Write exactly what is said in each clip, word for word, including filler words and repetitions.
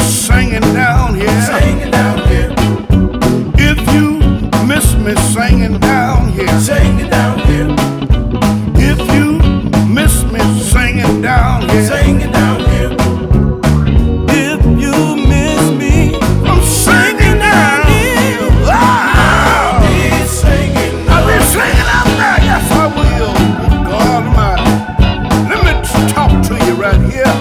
singing down here. Singing down here. If you miss me singing down here. Singing down here. If you miss me singing down here. Singing down here. If you miss me, I'm singing down here. I'll be singing. I'll be singing out there. Yes, I will. God Almighty. Let me talk to you right here.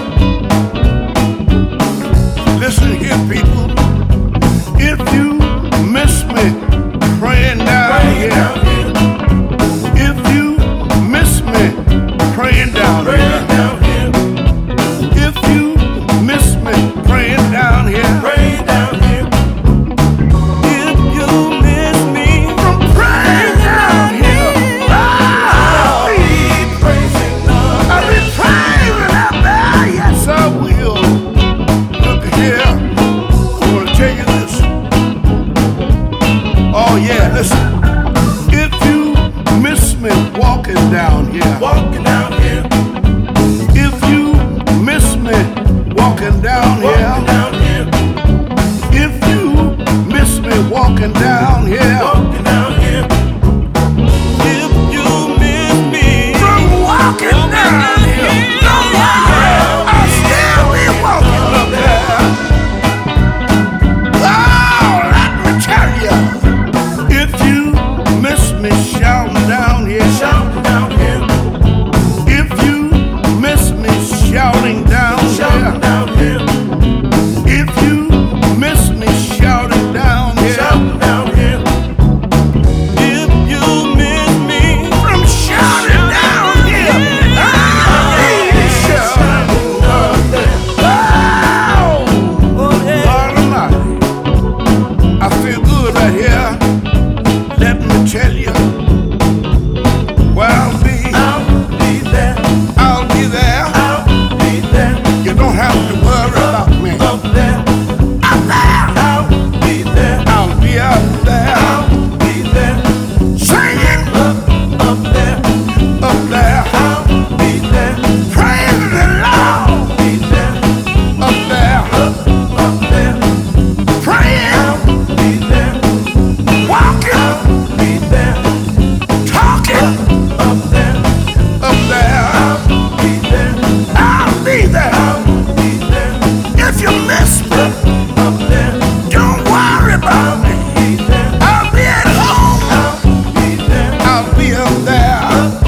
Listen here, people. If you miss me praying down Praying here. down here. If you miss me praying down Praying here. down here. If you miss me praying down here. Praying down here. if you miss me, From praying down here. I'll I'll be praising the I'll be praying out there. Yes, I will. Look here. I want to tell you this. Oh, yeah, listen. If you miss me walking down here. walking down here. If you miss me walking down Walking here. down here. If you miss me walking down here. Walking down here. if you miss me, From walking down here. Don't worry, I'll still be walking up there. Oh, let me tell you. If you miss me shouting down here. Shouting down here. If you miss me shouting down Shouting here. down here. If you miss me shouting down here. Shouting down here. if you miss me, From shouting down here. I'll be shouting up there. Oh, oh yeah, Lord Almighty. I feel good right here. Let me tell you. Where I'll be, I'll be there. I'll be there. I'll be there. You don't have to worry about me. Up there. Up there. I'll be there. I'll be up there. I'll be there. Singing Up, up there. up there. I'll be there. Praising the Lord Be there. up there. Up, up there. Praying, I'll be there. walking, Be there. talking Up there. up there. I'll be there. I'll be there. I'll be there. If you miss me, Up there. don't worry about me. Be there. I'll be at home. I'll be there. I'll be up there.